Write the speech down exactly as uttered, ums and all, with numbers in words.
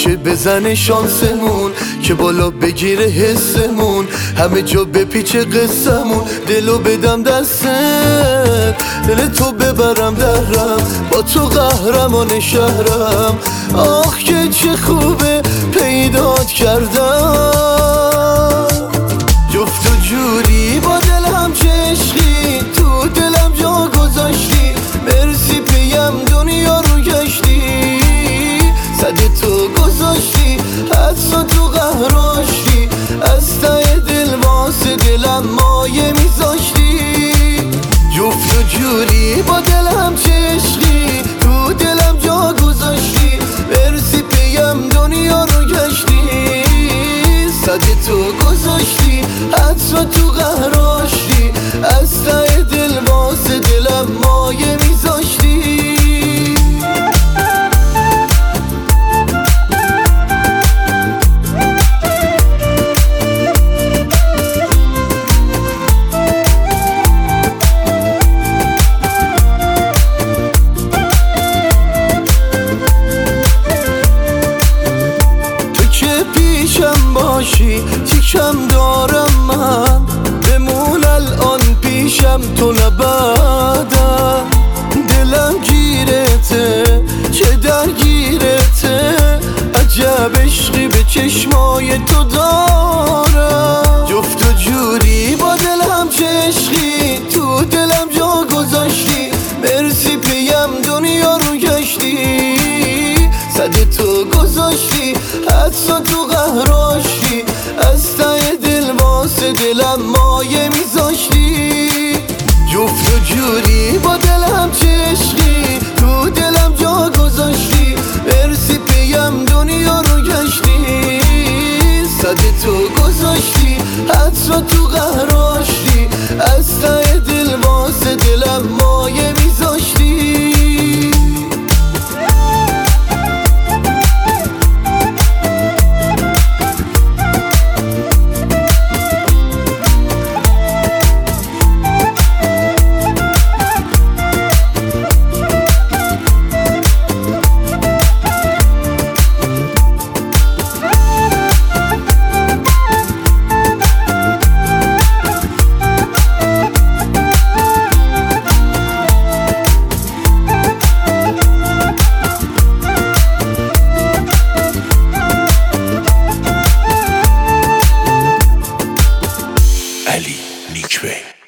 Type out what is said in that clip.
باشه بزنه شانسمون که بالا بگیره حسمون، همه جا بپیچه قصمون. دلو بدم دستت، دل تو ببرم درم، با تو قهرمان شهرم. آخ که چه خوبه پیدات کردم، جفت و جوری با دلم چه عشقی، تو دلم جا گذاشتی. مرسی پیم دنیا رو گشتی، صد تو گذاشتی، حدسا تو قهراشتی. از ته دل واسه دلم مایه میذاشتی. جفت و جوری با دلم چه عشقی، تو دلم جا گذاشتی. مرسی پیم دنیا رو گشتی، صد تو گذاشتی، حدسا تو قهراشتی. از ته دل واسه دلم مایه میذاشتی. پیشم باشی تیکم دارم من، بمون الان پیشم تو نبعدم. دلم گیرته چه درگیرته، عجب عشقی به چشمای تو دارم. جفت و جوری با دلم چه عشقی، تو دلم جا گذاشتی. مرسی پیم دنیا رو گشتی، صد تو گذاشتی، حدسا تو قهراشتی. از ته دل واسه دلم مایه میذاشتی. جفت و جوری با دلم چه عشقی، تو دلم جا گذاشتی. مرسی پیم دنیا رو گشتی، صد تو گذاشتی، حدسا تو قهراشتی. از ته دل واسه دلم مایه میذاشتی. علی نیکبه.